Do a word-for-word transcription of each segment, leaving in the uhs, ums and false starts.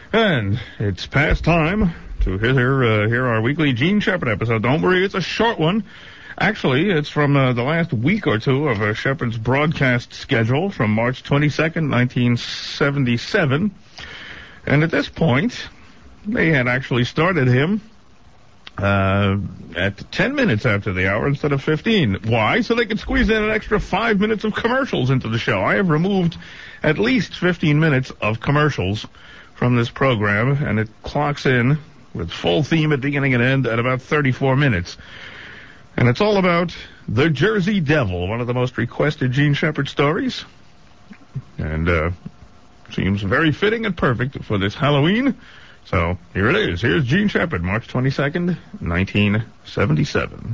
And it's past time to hear, uh, hear our weekly Gene Shepard episode. Don't worry, it's a short one. Actually, it's from uh, the last week or two of uh, Shepard's broadcast schedule from March twenty-second, nineteen seventy-seven. And at this point, they had actually started him uh, at ten minutes after the hour instead of fifteen. Why? So they could squeeze in an extra five minutes of commercials into the show. I have removed at least fifteen minutes of commercials from this program, and it clocks in with full theme at beginning and end at about thirty-four minutes. And it's all about the Jersey Devil, one of the most requested Gene Shepard stories. And uh, seems very fitting and perfect for this Halloween. So here it is. Here's Gene Shepard, March twenty-second, nineteen seventy-seven.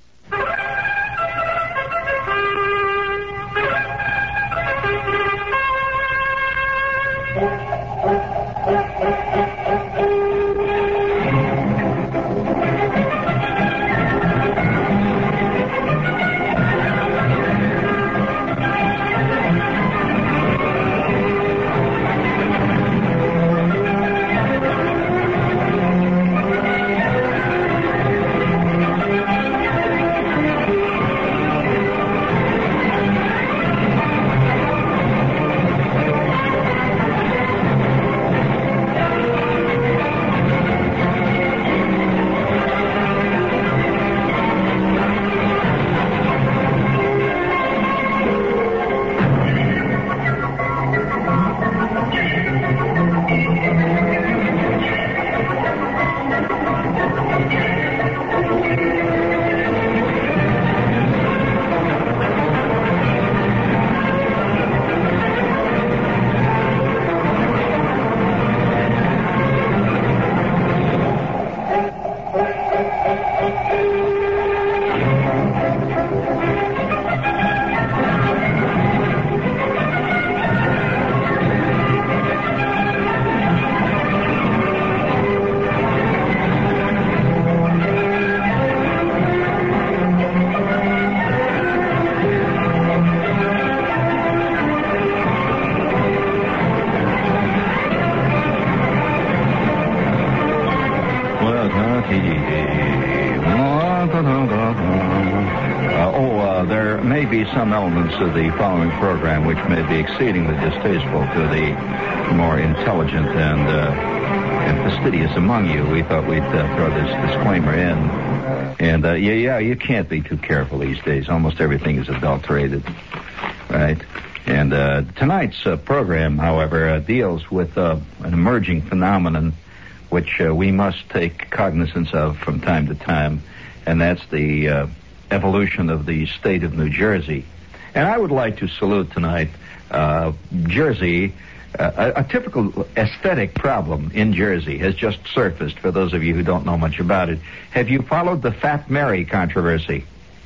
Some elements of the following program which may be exceedingly distasteful to the more intelligent and uh, and fastidious among you. We thought we'd uh, throw this disclaimer in. And, uh, yeah, yeah, you can't be too careful these days. Almost everything is adulterated, right? And uh, tonight's uh, program, however, uh, deals with uh, an emerging phenomenon which uh, we must take cognizance of from time to time, and that's the uh, evolution of the state of New Jersey. And I would like to salute tonight uh, Jersey. Uh, a, a typical aesthetic problem in Jersey has just surfaced for those of you who don't know much about it. Have you followed the Fat Mary controversy?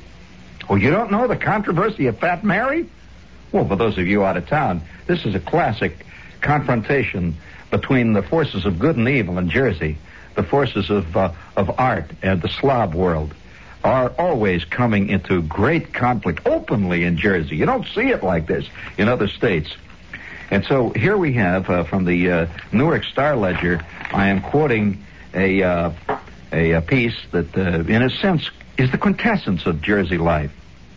Oh, you don't know the controversy of Fat Mary? Well, for those of you out of town, this is a classic confrontation between the forces of good and evil in Jersey. The forces of uh, of art and the Slav world are always coming into great conflict openly in Jersey. You don't see it like this in other states. And so here we have uh, from the uh, Newark Star Ledger, I am quoting a, uh, a, a piece that, uh, in a sense, is the quintessence of Jersey life.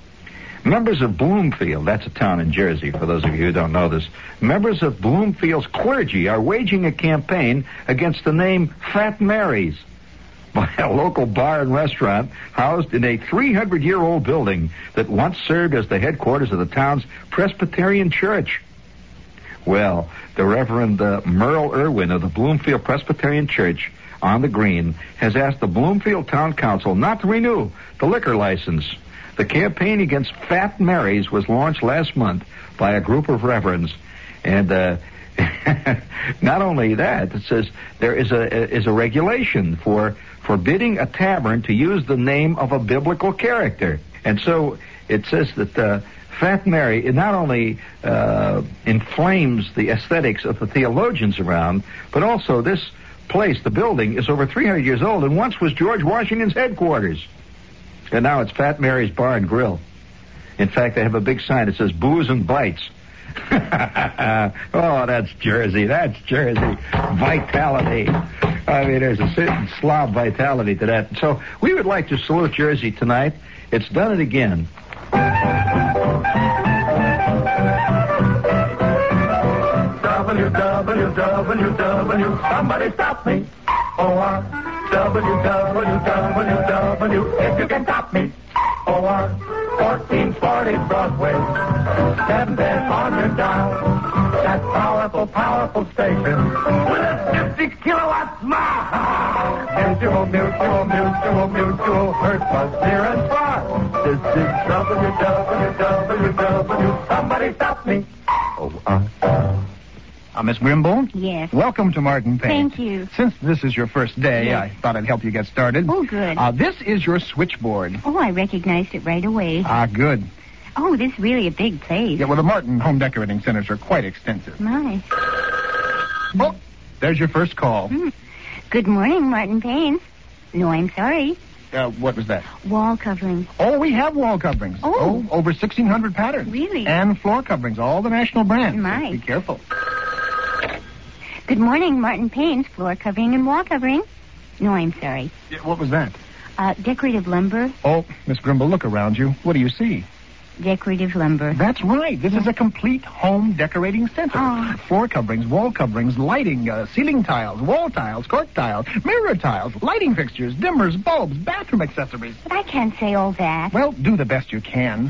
Members of Bloomfield, that's a town in Jersey, for those of you who don't know this, members of Bloomfield's clergy are waging a campaign against the name Fat Mary's by a local bar and restaurant housed in a three hundred year old building that once served as the headquarters of the town's Presbyterian Church. Well, the Reverend uh, Merle Irwin of the Bloomfield Presbyterian Church on the Green has asked the Bloomfield Town Council not to renew the liquor license. The campaign against Fat Mary's was launched last month by a group of reverends, and uh, not only that, it says there is a is a regulation for forbidding a tavern to use the name of a biblical character. And so it says that uh, Fat Mary, it not only uh, inflames the aesthetics of the theologians around, but also this place, the building, is over three hundred years old and once was George Washington's headquarters. And now it's Fat Mary's Bar and Grill. In fact, they have a big sign that says Booze and Bites. Oh, that's Jersey. That's Jersey. Vitality. I mean, there's a certain Slav vitality to that. So we would like to salute Jersey tonight. It's done it again. W, W, W, W, somebody stop me. Or W, W, W, W, if you can stop me. Or fourteen forty Broadway, seven days on your dial. That powerful, powerful station with a fifty kilowatt smile. Mutual, mutual, mutual, mutual, hurt us near and far. This is W, W, W, W, somebody stop me. Oh, uh... Uh, Miss Grimble? Yes. Welcome to Martin Payne. Thank you. Since this is your first day, Yes. I thought I'd help you get started. Oh, good. Uh, this is your switchboard. Oh, I recognized it right away. Ah, good. Oh, this is really a big place. Yeah, well, the Martin Home Decorating Centers are quite extensive. My. Oh, there's your first call. Hmm. Good morning, Martin Payne. No, I'm sorry. Uh, what was that? Wall covering. Oh, we have wall coverings. Oh. over sixteen hundred patterns. Really? And floor coverings, all the national brands. My. Be careful. Good morning, Martin Payne's floor covering and wall covering. No, I'm sorry. Yeah, what was that? Uh, decorative lumber. Oh, Miss Grimble, look around you. What do you see? Decorative lumber. That's right. This is a complete home decorating center. Oh. Floor coverings, wall coverings, lighting, uh, ceiling tiles, wall tiles, court tiles, mirror tiles, lighting fixtures, dimmers, bulbs, bathroom accessories. But I can't say all that. Well, do the best you can.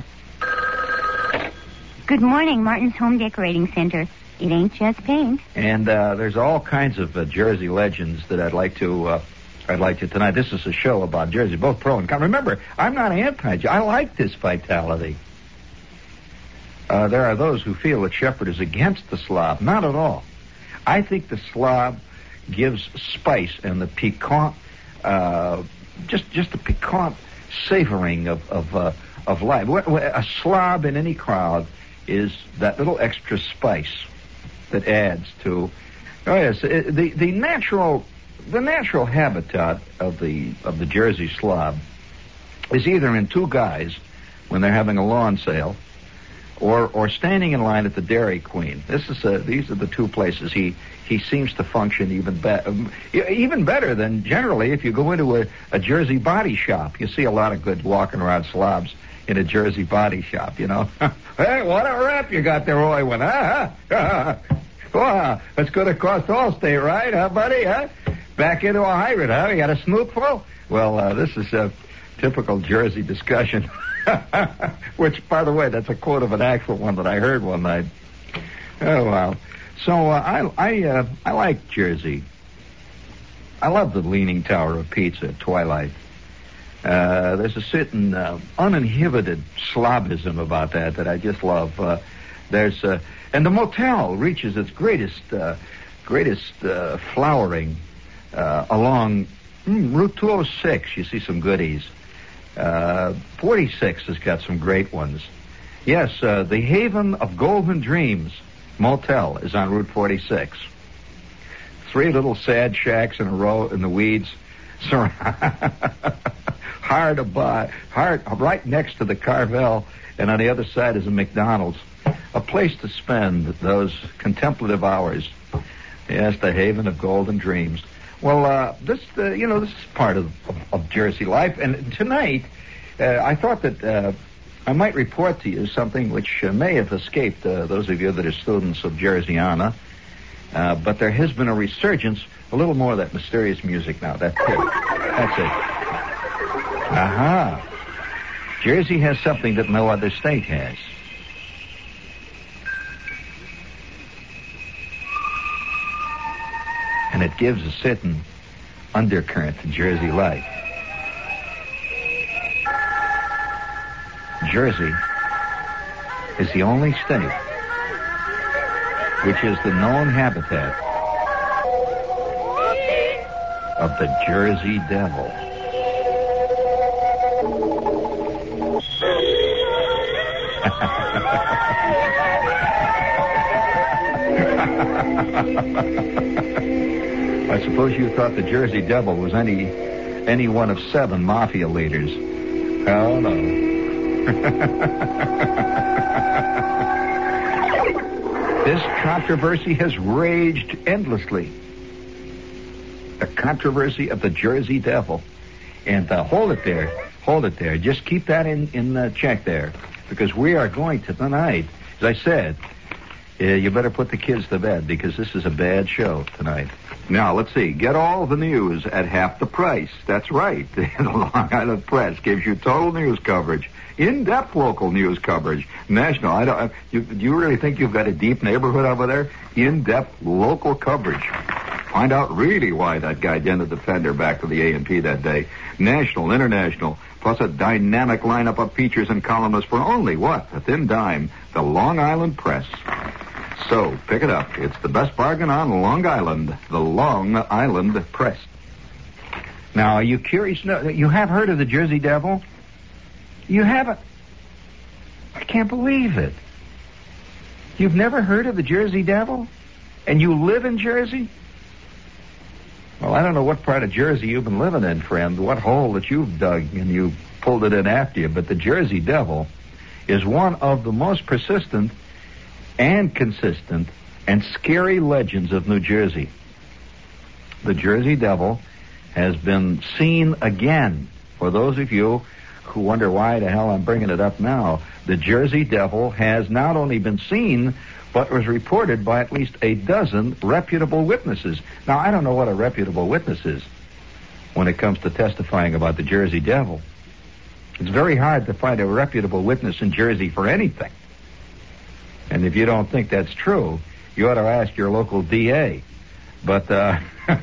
Good morning, Martin's Home Decorating Center. It ain't just paint. And uh, there's all kinds of uh, Jersey legends that I'd like to... Uh, I'd like to tonight. This is a show about Jersey, both pro and con. Remember, I'm not anti. I like this vitality. Uh, there are those who feel that Shepherd is against the Slav. Not at all. I think the Slav gives spice and the piquant, uh, just just the piquant savoring of of uh, of life. A Slav in any crowd is that little extra spice that adds to. Oh yes, the the natural the natural habitat of the of the Jersey Slav is either in two guys when they're having a lawn sale, or or standing in line at the Dairy Queen. This is a, these are the two places he he seems to function even better, even better than generally if you go into a, a Jersey body shop. You see a lot of good walking around slobs in a Jersey body shop. You know, hey, what a rep you got there, Roy. Went, ah, ah, wow, that's going to cost Allstate, right, huh, buddy? Huh? Back into a hybrid, huh? You got a snoopful? Well, uh, this is a typical Jersey discussion. Which, by the way, that's a quote of an actual one that I heard one night. Oh, wow. So uh, I I uh, I like Jersey. I love the Leaning Tower of Pizza at twilight. Uh, there's a certain uh, uninhibited Slavism about that that I just love. Uh, there's uh, and the motel reaches its greatest uh, greatest uh, flowering uh, along mm, Route two oh six. You see some goodies. Uh, forty-six has got some great ones. Yes, uh, the Haven of Golden Dreams Motel is on Route forty-six. Three little sad shacks in a row in the weeds. Hard to buy, hard, right next to the Carvel, and on the other side is a McDonald's. A place to spend those contemplative hours. Yes, the Haven of Golden Dreams. Well, uh, this, uh, you know, this is part of, of, of Jersey life. And tonight, uh, I thought that uh, I might report to you something which uh, may have escaped uh, those of you that are students of Jerseyana. Uh, but there has been a resurgence, a little more of that mysterious music now. That's it. That's it. Aha. Jersey has something that no other state has. And it gives a certain undercurrent to Jersey life. Jersey is the only state which is the known habitat of the Jersey Devil. I suppose you thought the Jersey Devil was any any one of seven mafia leaders. Oh, no. This controversy has raged endlessly. The controversy of the Jersey Devil. And uh, hold it there. Hold it there. Just keep that in, in uh, check there. Because we are going to tonight, as I said, uh, you better put the kids to bed because this is a bad show tonight. Now, let's see. Get all the news at half the price. That's right. The Long Island Press gives you total news coverage. In-depth local news coverage. National. I don't. You, do you really think you've got a deep neighborhood over there? In-depth local coverage. Find out really why that guy dented the fender back to the A and P that day. National, international, plus a dynamic lineup of features and columnists for only, what? A thin dime. The Long Island Press. So, pick it up. It's the best bargain on Long Island. The Long Island Press. Now, are you curious? No, you have heard of the Jersey Devil? You haven't? I can't believe it. You've never heard of the Jersey Devil? And you live in Jersey? Well, I don't know what part of Jersey you've been living in, friend, what hole that you've dug and you pulled it in after you, but the Jersey Devil is one of the most persistent and consistent and scary legends of New Jersey. The Jersey Devil has been seen again. For those of you who wonder why the hell I'm bringing it up now, the Jersey Devil has not only been seen, but was reported by at least a dozen reputable witnesses. Now, I don't know what a reputable witness is when it comes to testifying about the Jersey Devil. It's very hard to find a reputable witness in Jersey for anything. And if you don't think that's true, you ought to ask your local D A. But, uh,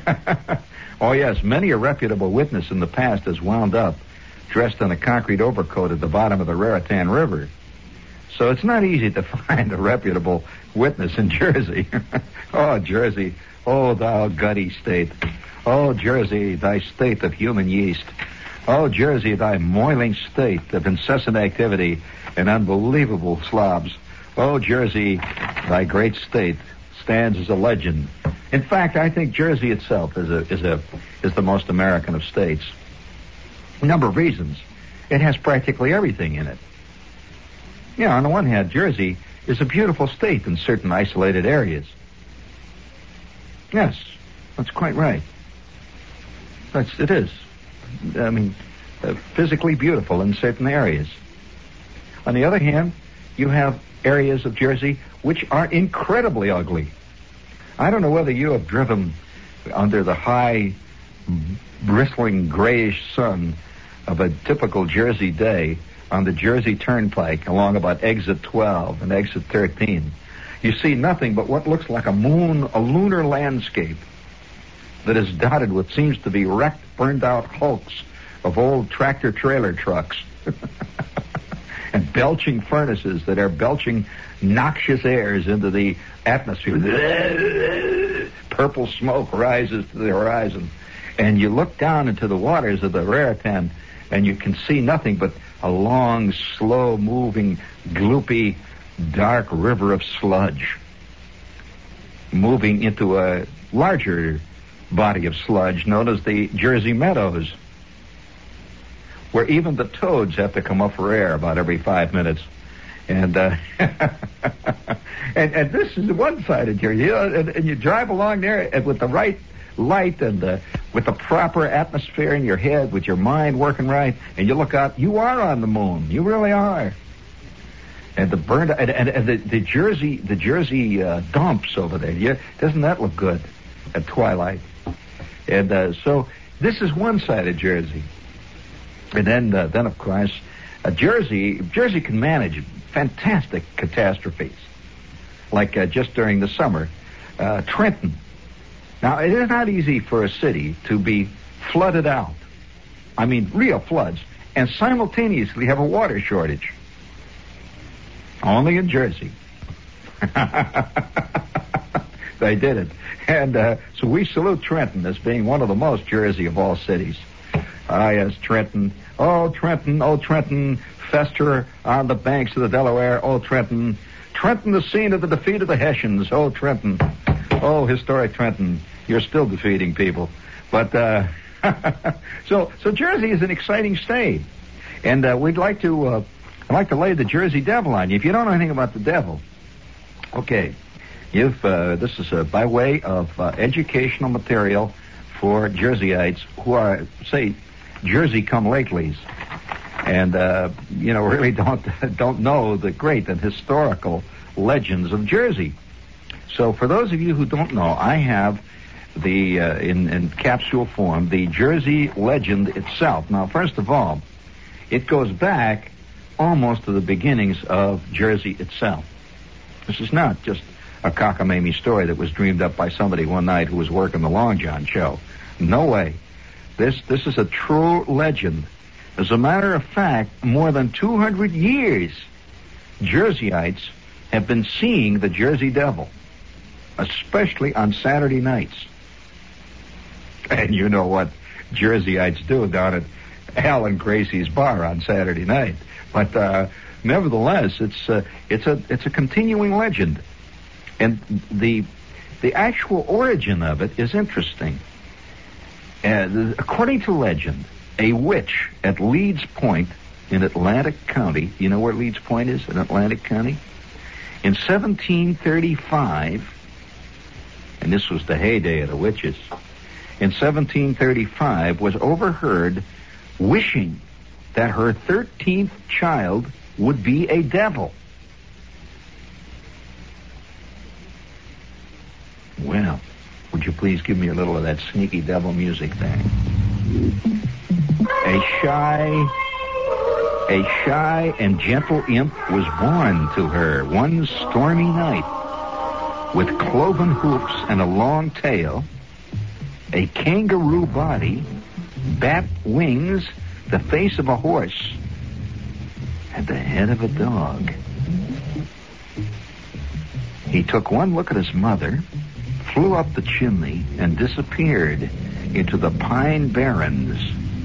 oh yes, many a reputable witness in the past has wound up dressed in a concrete overcoat at the bottom of the Raritan River. So it's not easy to find a reputable witness in Jersey. Oh, Jersey, oh, thou gutty state. Oh, Jersey, thy state of human yeast. Oh, Jersey, thy moiling state of incessant activity and unbelievable slobs. Oh, Jersey, thy great state stands as a legend. In fact, I think Jersey itself is a is a is the most American of states. A number of reasons. It has practically everything in it. You know, on the one hand, Jersey is a beautiful state in certain isolated areas. Yes, that's quite right. That's it is. I mean, uh, physically beautiful in certain areas. On the other hand, you have areas of Jersey which are incredibly ugly. I don't know whether you have driven under the high, bristling grayish sun of a typical Jersey day on the Jersey Turnpike along about exit twelve and exit thirteen. You see nothing but what looks like a moon, a lunar landscape that is dotted with seems to be wrecked, burned out hulks of old tractor trailer trucks and belching furnaces that are belching noxious airs into the atmosphere. Purple smoke rises to the horizon. And you look down into the waters of the Raritan and you can see nothing but a long, slow-moving, gloopy, dark river of sludge moving into a larger body of sludge known as the Jersey Meadows, where even the toads have to come up for air about every five minutes. And uh, and, and this is one side of Jersey. You know, and, and you drive along there and with the right light and uh, with the proper atmosphere in your head, with your mind working right, and you look out, you are on the moon. You really are. And the burned and, and, and the, the Jersey the Jersey uh, dumps over there. You, doesn't that look good at twilight? And uh, so this is one side of Jersey. And then, uh, then of course, uh, Jersey Jersey can manage fantastic catastrophes, like uh, just during the summer, uh, Trenton. Now, it is not easy for a city to be flooded out. I mean, real floods, and simultaneously have a water shortage. Only in Jersey. They did it. And uh, so we salute Trenton as being one of the most Jersey of all cities. Ah, yes, Trenton. Oh, Trenton, oh, Trenton, fester on the banks of the Delaware. Oh, Trenton. Trenton, the scene of the defeat of the Hessians. Oh, Trenton. Oh, historic Trenton. You're still defeating people. But, uh, so, so Jersey is an exciting state. And uh, we'd like to, uh, I'd like to lay the Jersey Devil on you. If you don't know anything about the devil, okay. You've uh, this is uh, by way of uh, educational material for Jerseyites who are, say, Jersey come latelys, and uh, you know really don't don't know the great and historical legends of Jersey. So for those of you who don't know, I have the uh, in, in capsule form the Jersey legend itself. Now, first of all, it goes back almost to the beginnings of Jersey itself. This is not just a cockamamie story that was dreamed up by somebody one night who was working the Long John show. No way. This this is a true legend. As a matter of fact, more than two hundred years, Jerseyites have been seeing the Jersey Devil, especially on Saturday nights. And you know what Jerseyites do down at Alan Gracie's bar on Saturday night. But uh, nevertheless, it's uh, it's a it's a continuing legend, and the the actual origin of it is interesting. Uh, according to legend, a witch at Leeds Point in Atlantic County, you know where Leeds Point is in Atlantic County? In seventeen thirty-five, and this was the heyday of the witches, in seventeen thirty-five was overheard wishing that her thirteenth child would be a devil. Well, would you please give me a little of that sneaky devil music there? A shy, a shy and gentle imp was born to her one stormy night, with cloven hoofs and a long tail, a kangaroo body, bat wings, the face of a horse, and the head of a dog. He took one look at his mother, flew up the chimney, and disappeared into the pine barrens.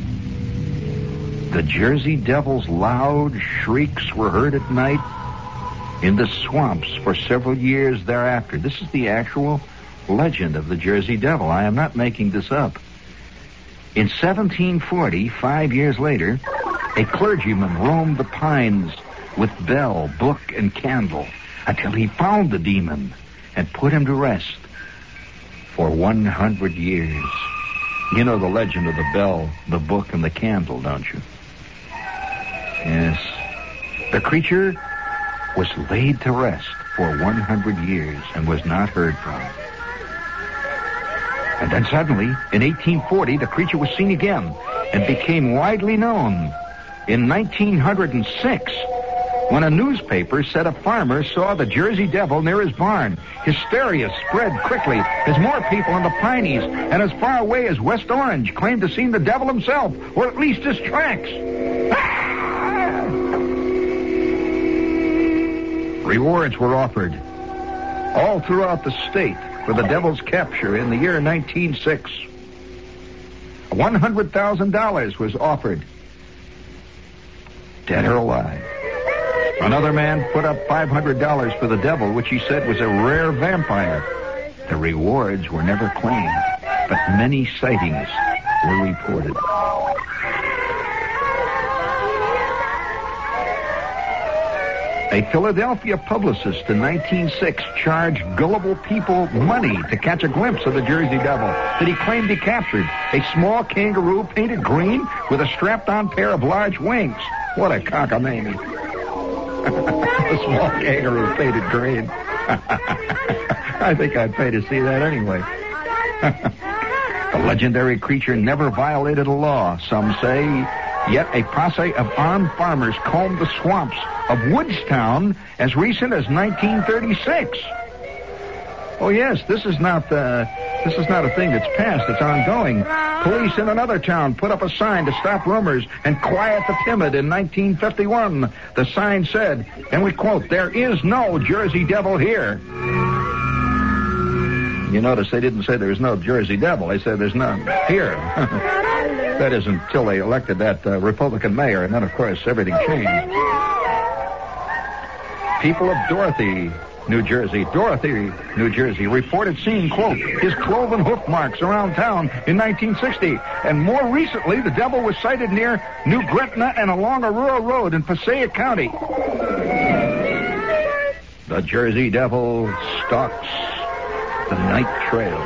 The Jersey Devil's loud shrieks were heard at night in the swamps for several years thereafter. This is the actual legend of the Jersey Devil. I am not making this up. In seventeen forty, five years later, a clergyman roamed the pines with bell, book, and candle until he found the demon and put him to rest for one hundred years. You know the legend of the bell, the book, and the candle, don't you? Yes. The creature was laid to rest for one hundred years and was not heard from. And then suddenly, in eighteen forty, the creature was seen again and became widely known. In nineteen oh six, when a newspaper said a farmer saw the Jersey Devil near his barn, hysteria spread quickly as more people in the Pineys and as far away as West Orange claimed to see the devil himself, or at least his tracks. Ah! Rewards were offered all throughout the state for the devil's capture in the year nineteen oh six. one hundred thousand dollars was offered, dead or alive. Another man put up five hundred dollars for the devil, which he said was a rare vampire. The rewards were never claimed, but many sightings were reported. A Philadelphia publicist in nineteen oh six charged gullible people money to catch a glimpse of the Jersey Devil that he claimed he captured. A small kangaroo painted green with a strapped-on pair of large wings. What a cockamamie. A small kangaroo painted green. I think I'd pay to see that anyway. The legendary creature never violated a law, some say. Yet a posse of armed farmers combed the swamps of Woodstown as recent as nineteen thirty-six. Oh yes, this is not uh, this is not a thing that's past. It's ongoing. Police in another town put up a sign to stop rumors and quiet the timid in nineteen fifty-one. The sign said, and we quote, "There is no Jersey Devil here." You notice they didn't say there's no Jersey Devil. They said there's none here. That is until they elected that uh, Republican mayor, and then, of course, everything changed. People of Dorothy, New Jersey, Dorothy, New Jersey, reported seeing, quote, his cloven hoof marks around town in nineteen sixty. And more recently, the devil was sighted near New Gretna and along a rural road in Passaic County. The Jersey Devil stalks the night trail.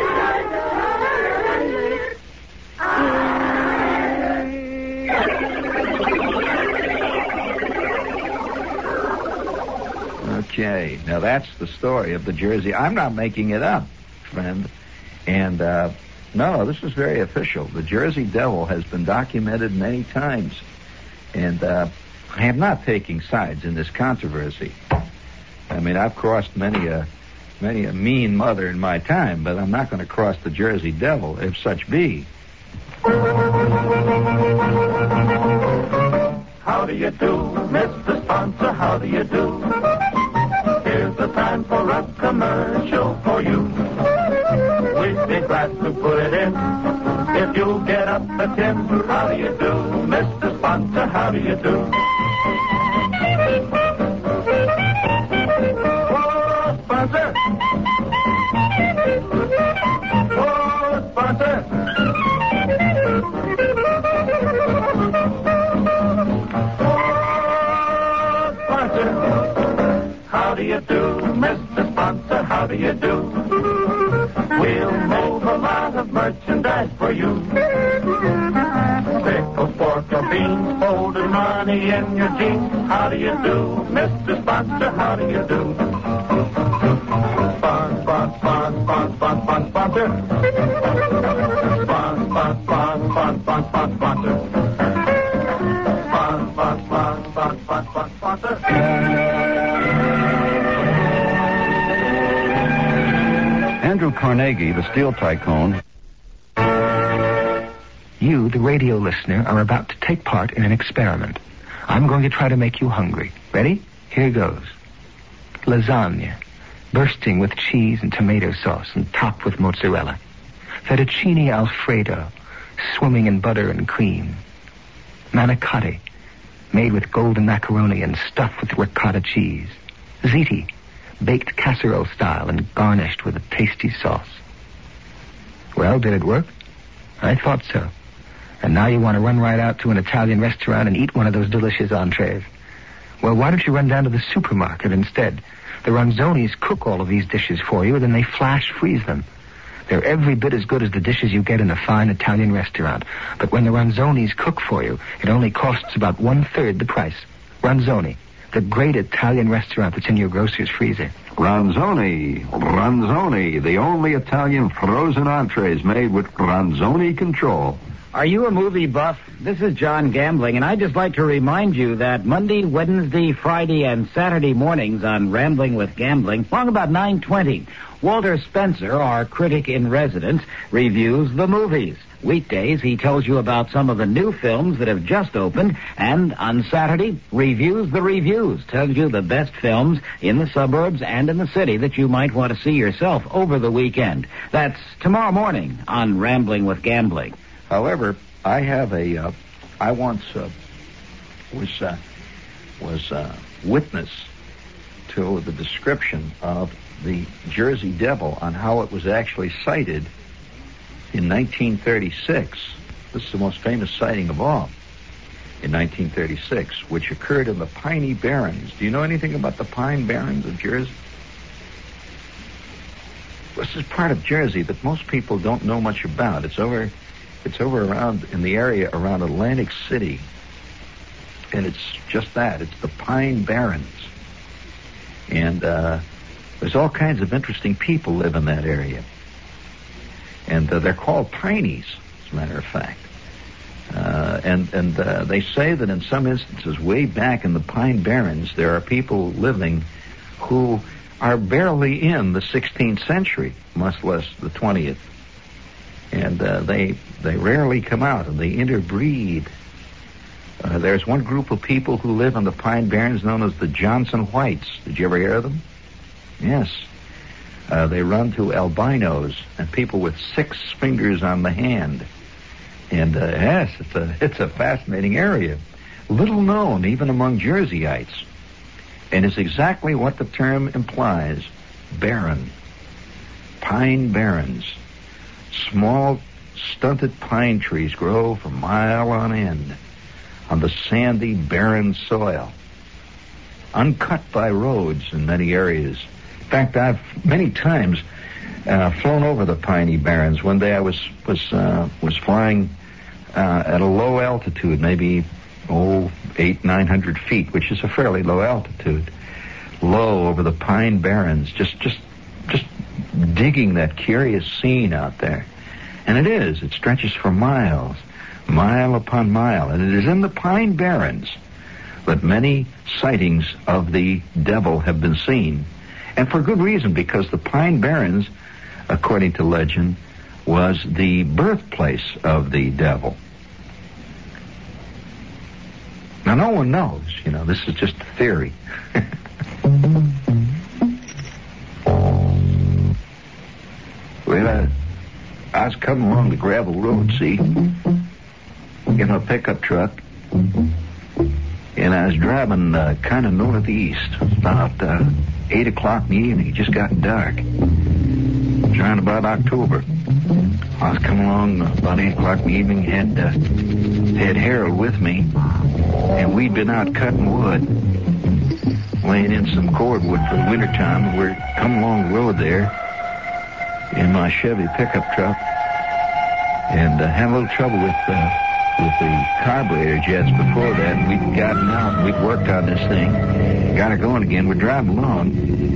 Okay, now that's the story of the Jersey. I'm not making it up, friend. And, uh, no, this is very official. The Jersey Devil has been documented many times. And uh, I am not taking sides in this controversy. I mean, I've crossed many a, many a mean mother in my time, but I'm not going to cross the Jersey Devil, if such be. How do you do, Mister Sponsor? How do you do? Here's the time for a commercial for you. We'd be glad to put it in if you'll get up a tip. How do you do, Mister Sponsor? How do you do? Oh, sponsor! Oh, sponsor! Oh, sponsor! How do you do, Mister Sponsor? How do you do? We'll move a lot of merchandise for you. Pickles, pork, or beans, folded money in your jeans. How do you do, Mister Sponsor? How do you do? Spon, spon, spon, spon, spon, spon, sponsor. Spon, spon, spon, spon, spon, spon, sponsor. Spon, spon, spon, spon, spon, spon, sponsor. Andrew Carnegie, the steel tycoon. You, the radio listener, are about to take part in an experiment. I'm going to try to make you hungry. Ready? Here goes. Lasagna, bursting with cheese and tomato sauce and topped with mozzarella. Fettuccine Alfredo, swimming in butter and cream. Manicotti, made with golden macaroni and stuffed with ricotta cheese. Ziti, baked casserole style and garnished with a tasty sauce. Well, did it work? I thought so. And now you want to run right out to an Italian restaurant and eat one of those delicious entrees. Well, why don't you run down to the supermarket instead? The Ronzonis cook all of these dishes for you, and then they flash freeze them. They're every bit as good as the dishes you get in a fine Italian restaurant. But when the Ronzonis cook for you, it only costs about one-third the price. Ronzoni, the great Italian restaurant that's in your grocer's freezer. Ronzoni, Ronzoni, the only Italian frozen entrees made with Ronzoni control. Are you a movie buff? This is John Gambling, and I'd just like to remind you that Monday, Wednesday, Friday, and Saturday mornings on Rambling with Gambling, along about nine twenty, Walter Spencer, our critic in residence, reviews the movies. Weekdays, he tells you about some of the new films that have just opened, and on Saturday, reviews the reviews, tells you the best films in the suburbs and in the city that you might want to see yourself over the weekend. That's tomorrow morning on Rambling with Gambling. However, I have a, uh, I once uh, was uh, was uh, witness to the description of the Jersey Devil on how it was actually sighted in nineteen thirty-six. This is the most famous sighting of all. In nineteen thirty-six, which occurred in the Piney Barrens. Do you know anything about the Pine Barrens of Jersey? This is part of Jersey that most people don't know much about. It's over... It's over around in the area around Atlantic City. And it's just that. It's the Pine Barrens. And uh, there's all kinds of interesting people live in that area. And uh, they're called Pineys, as a matter of fact. Uh, and and uh, they say that in some instances, way back in the Pine Barrens, there are people living who are barely in the sixteenth century, much less the twentieth. And uh, they they rarely come out, and they interbreed. Uh, there's one group of people who live in the Pine Barrens known as the Johnson Whites. Did you ever hear of them? Yes. Uh, they run to albinos and people with six fingers on the hand. And uh, yes, it's a it's a fascinating area, little known even among Jerseyites, and it's exactly what the term implies: barren, Pine Barrens. Small, stunted pine trees grow for mile on end on the sandy, barren soil. uncut by roads in many areas. In fact, I've many times uh, flown over the Piney Barrens. One day I was was uh, was flying uh, at a low altitude, maybe oh eight nine hundred feet, which is a fairly low altitude, low over the Pine Barrens, just just just digging that curious scene out there. And it is. It stretches for miles, mile upon mile, and it is in the Pine Barrens that many sightings of the devil have been seen. And for good reason, because the Pine Barrens, according to legend, was the birthplace of the devil. Now, no one knows, you know, this is just a theory. Well, I, I was coming along the gravel road, see, in a pickup truck, and I was driving uh, kind of northeast. About uh, eight o'clock in the evening. It just got dark. It was around about October. I was coming along about eight o'clock in the evening, had, uh, had Harold with me, and we'd been out cutting wood, laying in some cordwood for the wintertime. We're coming along the road there in my Chevy pickup truck, and uh, had a little trouble with uh, with the carburetor jets before that. And we'd gotten out and we'd worked on this thing, got her going again. We're driving along,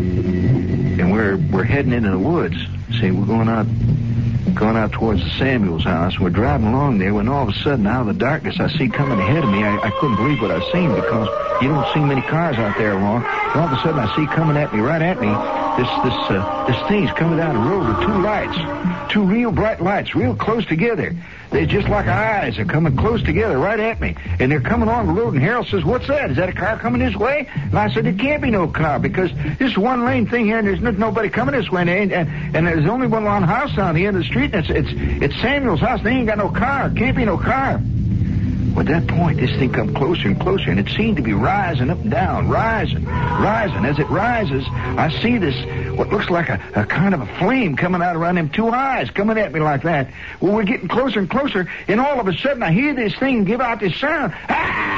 and we're we're heading into the woods. See, we're going out going out towards the Samuels house. We're driving along there when all of a sudden, out of the darkness, I see coming ahead of me. I, I couldn't believe what I seen, because you don't see many cars out there along. And all of a sudden, I see coming at me, right at me, this this uh, this thing's coming down the road with two lights, two real bright lights, real close together. They're just like eyes. They're coming close together right at me. And they're coming on the road, and Harold says, "What's that? Is that a car coming this way?" And I said, "It can't be no car, because this is one lane thing here, and there's no, nobody coming this way, and, and, and there's only one long house down the end of the street, and it's it's it's Samuel's house, and they ain't got no car. It can't be no car." Well, at that point, this thing come closer and closer, and it seemed to be rising up and down, rising, rising. As it rises, I see this, what looks like a, a kind of a flame coming out around them two eyes, coming at me like that. Well, we're getting closer and closer, and all of a sudden, I hear this thing give out this sound. Ah!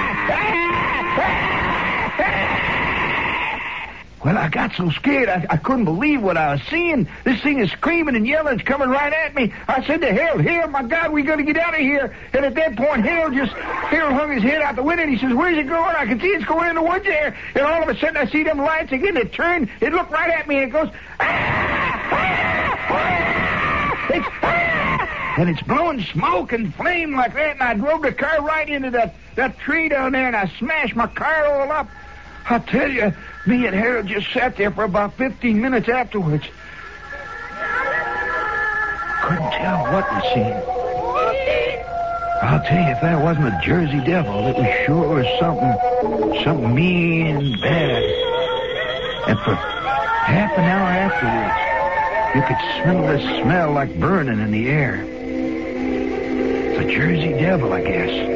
Ah! Ah! Ah! Well, I got so scared, I, I couldn't believe what I was seeing. This thing is screaming and yelling. It's coming right at me. I said to Harold, "Harold, my God, we got to get out of here." And at that point, Harold just, Harold hung his head out the window, and he says, "Where's it going?" I can see it's going in the woods there. And all of a sudden, I see them lights again. It turned, it looked right at me, and it goes, "Ah! Ah! Ah!" It's, "Ah!" And it's blowing smoke and flame like that, and I drove the car right into that, that tree down there, and I smashed my car all up. I tell you, me and Harold just sat there for about fifteen minutes afterwards. Couldn't tell what we seen. I'll tell you, if that wasn't a Jersey devil, it was sure something, something mean and bad. And for half an hour afterwards, you could smell the smell like burning in the air. It's a Jersey devil, I guess.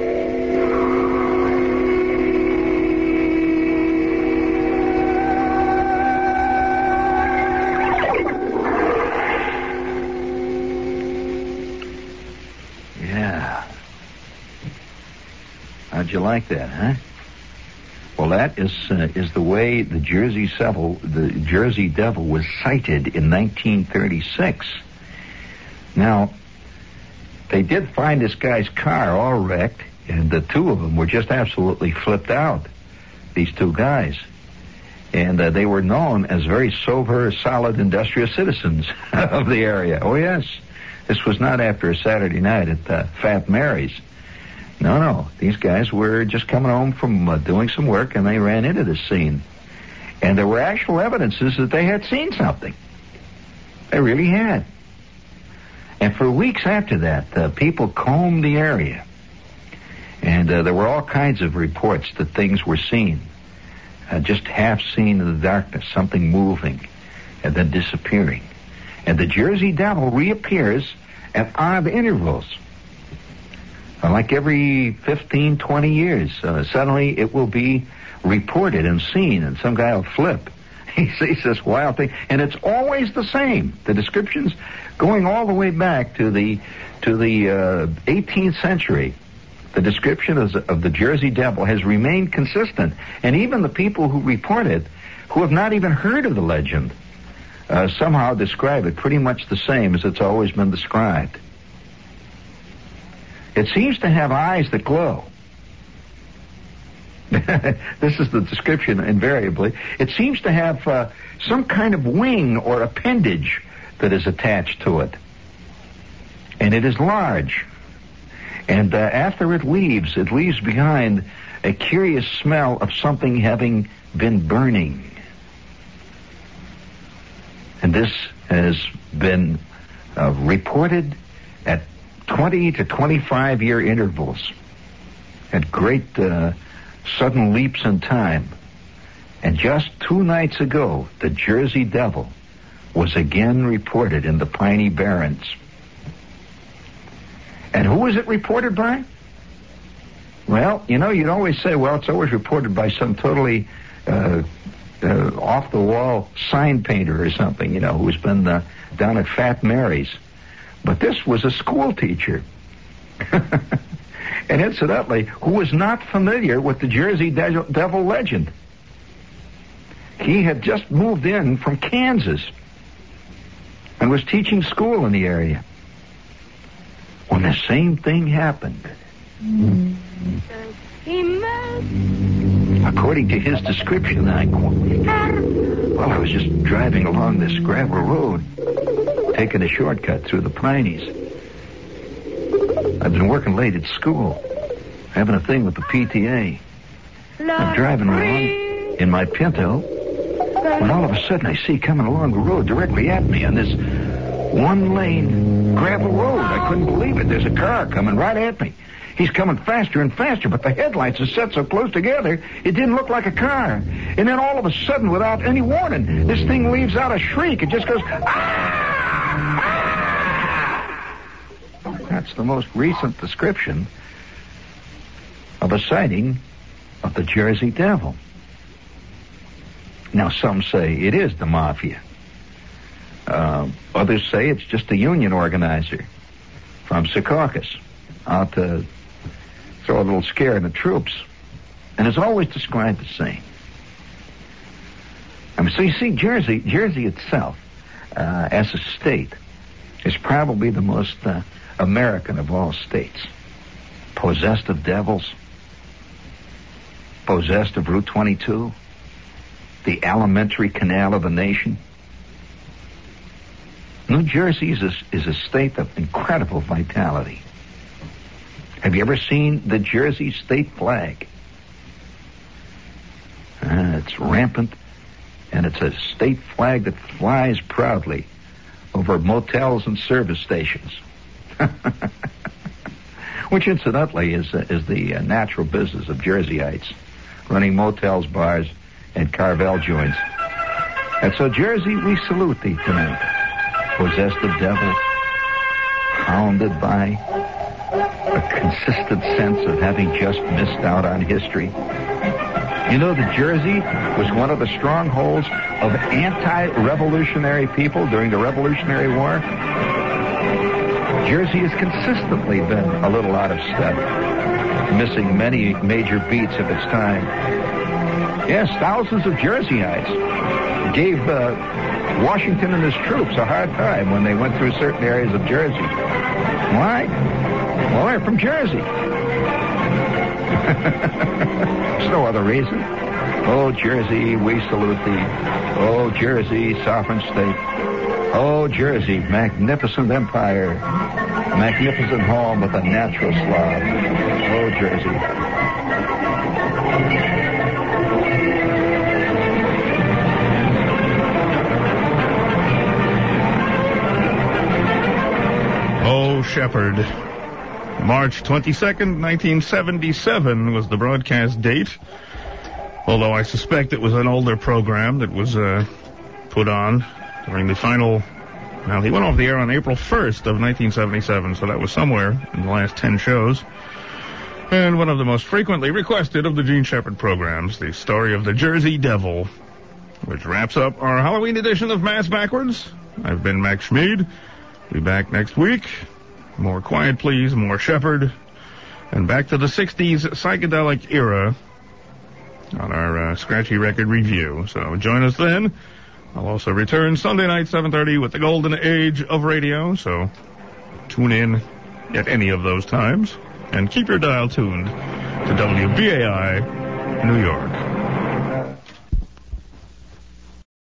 How'd you like that, huh? Well, that is uh, is the way the Jersey Devil, the Jersey Devil, was sighted in nineteen thirty-six. Now, they did find this guy's car all wrecked, and the two of them were just absolutely flipped out. These two guys, and uh, they were known as very sober, solid, industrious citizens of the area. Oh yes, this was not after a Saturday night at uh, Fat Mary's. No, no. These guys were just coming home from uh, doing some work, and they ran into this scene. And there were actual evidences that they had seen something. They really had. And for weeks after that, uh, people combed the area. And uh, there were all kinds of reports that things were seen. Uh, just half seen in the darkness, something moving, and then disappearing. And the Jersey Devil reappears at odd intervals. Like every fifteen, twenty years, uh, suddenly it will be reported and seen, and some guy will flip. He sees this wild thing, and it's always the same. The descriptions going all the way back to the to the uh, eighteenth century. The description of the, of the Jersey Devil has remained consistent, and even the people who report it, who have not even heard of the legend, uh, somehow describe it pretty much the same as it's always been described. It seems to have eyes that glow. This is the description invariably. It seems to have uh, some kind of wing or appendage that is attached to it. And it is large. And uh, after it leaves, it leaves behind a curious smell of something having been burning. And this has been uh, reported at twenty to twenty-five year intervals, at great uh, sudden leaps in time. And just two nights ago, the Jersey Devil was again reported in the Piney Barrens. And who was it reported by? Well, you know, you'd always say, well, it's always reported by some totally uh, uh, off-the-wall sign painter or something, you know, who's been uh, down at Fat Mary's. But this was a school teacher. And incidentally, who was not familiar with the Jersey De- Devil legend. He had just moved in from Kansas and was teaching school in the area when the same thing happened. According to his description, I quote, well, I was just driving along this gravel road, taking a shortcut through the Pineys. I've been working late at school, having a thing with the P T A. I'm driving along in my Pinto, when all of a sudden I see coming along the road directly at me on this one-lane gravel road. I couldn't believe it. There's a car coming right at me. He's coming faster and faster, but the headlights are set so close together, it didn't look like a car. And then all of a sudden, without any warning, this thing leaves out a shriek. It just goes, ah! That's the most recent description of a sighting of the Jersey Devil. Now, some say it is the mafia. Uh, others say it's just a union organizer from Secaucus out to throw a little scare in the troops. And it's always described the same. I mean, so you see, Jersey, Jersey itself, uh, as a state, is probably the most uh, American of all states. Possessed of devils, possessed of Route twenty-two, the alimentary canal of the nation. New Jersey is a, is a state of incredible vitality. Have you ever seen the Jersey state flag? Uh, it's rampant, and it's a state flag that flies proudly over motels and service stations. Which, incidentally, is uh, is the uh, natural business of Jerseyites, running motels, bars, and Carvel joints. And so, Jersey, we salute thee tonight. Possessed of devil, hounded by a consistent sense of having just missed out on history. You know that Jersey was one of the strongholds of anti-revolutionary people during the Revolutionary War. Jersey has consistently been a little out of step, missing many major beats of its time. Yes, thousands of Jerseyites gave uh, Washington and his troops a hard time when they went through certain areas of Jersey. Why? Well, they're from Jersey. There's no other reason. Oh, Jersey, we salute thee. Oh, Jersey, sovereign state. Oh, Jersey, magnificent empire. Magnificent home with a natural Slav. Oh, Jersey. Oh, Shepherd. March twenty-second, nineteen seventy-seven was the broadcast date. Although I suspect it was an older program that was uh, put on during the final... Well, he went off the air on April first of nineteen seventy-seven, so that was somewhere in the last ten shows. And one of the most frequently requested of the Gene Shepherd programs, the story of the Jersey Devil, which wraps up our Halloween edition of Mass Backwards. I've been Max Schmid. Be back next week. More quiet, please. More Shepherd. and back to the sixties psychedelic era on our uh, Scratchy Record review. So join us then. I'll also return Sunday night, seven thirty, with the golden age of radio. So tune in at any of those times. And keep your dial tuned to W B A I, New York.